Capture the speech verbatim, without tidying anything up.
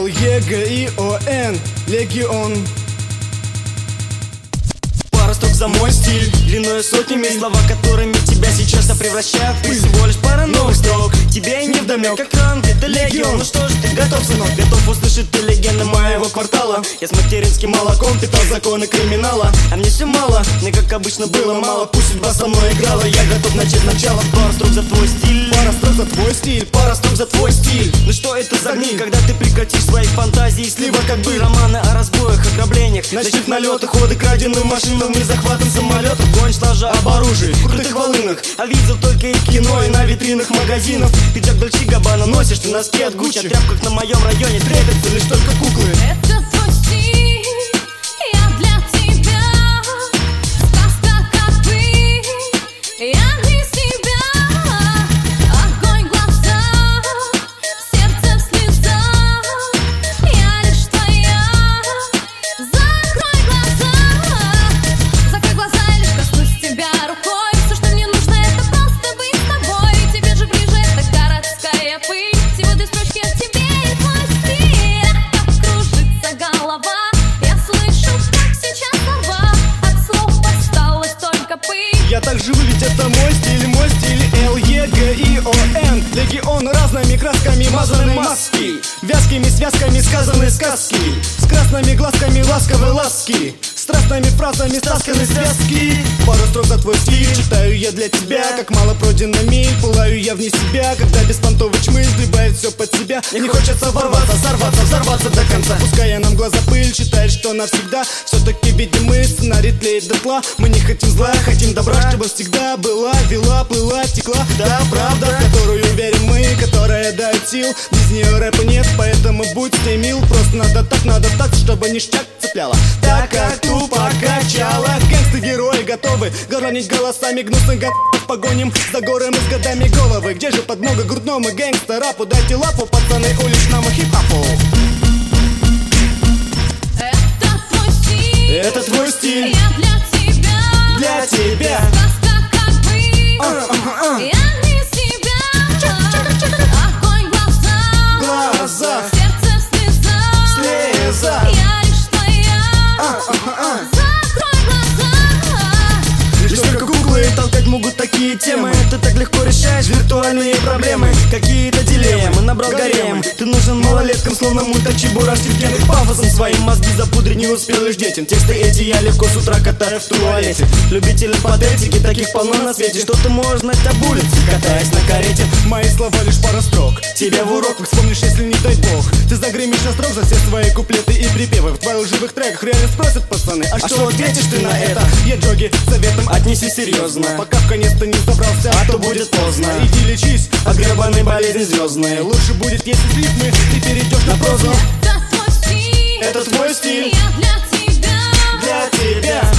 Л Е Г И О Н, Легион. Пара строк за мой стиль, длиною сотнями, слова которыми тебя сейчас превращают в пыль. Всего лишь пара новых строк, тебе и не вдомек, как ранг, это легион. Ну что ж, ты готов, сынок, готов услышать ты легенды моего квартала. Я с материнским молоком питал законы криминала, а мне все мало, мне как обычно было мало. Пусть судьба со мной играла, я готов начать сначала. Пара строк за твой стиль, Пара строк за твой стиль, пара строк за твой стиль. Ну что это за гниль, когда ты прекратишь свои фантазии, слива как бы романы о разбоях, ограблениях, ночных налетах, ходы краденым машинам и захватом самолетов. Гонишь ложа об оружии, в крутых волынах, а видел только и в кино, и на витринах магазинов. Пиджак Дольче Габбана носишь, ты носки от Гуччи, а тряпках на моем районе трепятся лишь только куклы. Это твой стиль, я для тебя, сказка как бы, я без тебя. Огонь в глазах, сердце в слезах, я лишь твоя. Закрой глаза, закрой глаза и лишь коснусь тебя рукой. Все, что мне нужно, это просто быть с тобой. Тебе же ближе эта городская пыль, всего две строчки от тебе и твой стиль. Так кружится голова, я слышу, как сейчас слова, от слов осталась только пыль. Я так живу, ведь это мой стиль, мой стиль. Л Е Г И О Н, Легион. Разными красками мазаны маски, вязкими связками сказаны сказки, с красными глазками ласковые ласки, страстными фразами стасканы связки. Пару строк за твой стиль читаю я для тебя, как мало пройдено миль. Пылаю я вне себя, когда беспонтовый чмыль сгребает все под себя. Не хочется ворваться, сорваться, взорваться до конца. Пускай нам глаза пыль читает, что навсегда все-таки видим мы, сценарий тлеет дотла. Мы не хотим зла, хотим добра, чтобы всегда была, вела, плыла, текла. Да, правда, в которую верим мы, которая дает сил. Без нее рэпа нет, поэтому будь с ней мил. Просто надо так, надо так, чтобы ништяк цепляло. Так как тупо качала. Гэнгсты-герои готовы горланить голосами гнусных гад. Погоним за горами с годами головы. Где же подмога грудному гэнгста-рапу? Дайте лапу, пацаны, уличному хип-хопу. Это твой стиль, Это твой стиль, я для тебя, для тебя. сказка как бы, я без тебя. Огонь в глазах, Глаза, сердце в слезах, слеза. я лишь твоя. Закрой глаза. Лишь только куклы толкать могут такие темы. Ты так легко решаешь виртуальные проблемы. Какие-то дилеммы набрал гарем. Ты нужен малолеткам, словно мульта Чебурашки в генах. Пафосом своим мозги запудрить не успел лишь детям. Тексты эти я легко с утра катаю в туалете. Любители патетики, таких полно на свете. Что ты можешь знать об улице, катаясь на карете? Мои слова лишь пара строк, Тебе в урок. вспомнишь, если не дай бог. Ты загремишь на строк за все свои куплеты и припевы. В твоих живых треках реально спросят пацаны: а, А что ответишь ты на это? Я Джоги советом Отнесись серьезно, пока в конец-то не забрался, а то будет поздно. Иди лечись От гребаной болезни звездные. Лучше будет, если с рифмы ты перейдешь на прозу. Это твой стиль, Это твой стиль, я для тебя, для тебя.